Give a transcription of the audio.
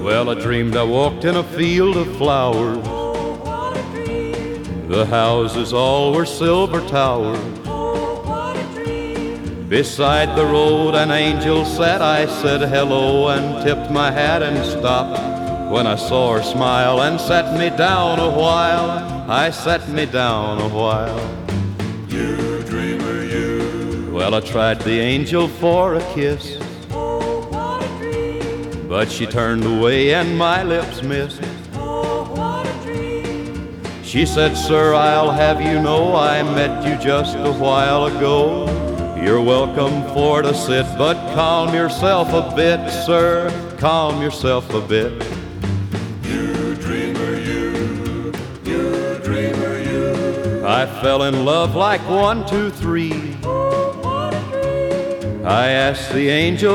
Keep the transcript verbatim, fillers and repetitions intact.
Well, I dreamed I walked in a field of flowers. Oh, what a dream. The houses all were silver towers. Oh, what a dream. Beside the road an angel sat. I said hello and tipped my hat and stopped when I saw her smile and sat me down a while. I sat me down a while. You dreamer, you. Well, I tried the angel for a kiss, Oh, what a dream. but she turned away and my lips missed. Oh, what a dream. She said, sir, I'll have you know I met you just a while ago. You're welcome for to sit, but calm yourself a bit, sir, calm yourself a bit. You dreamer, you. You dreamer, you. I fell in love like one, two, three. Oh, what a dream. I asked the angel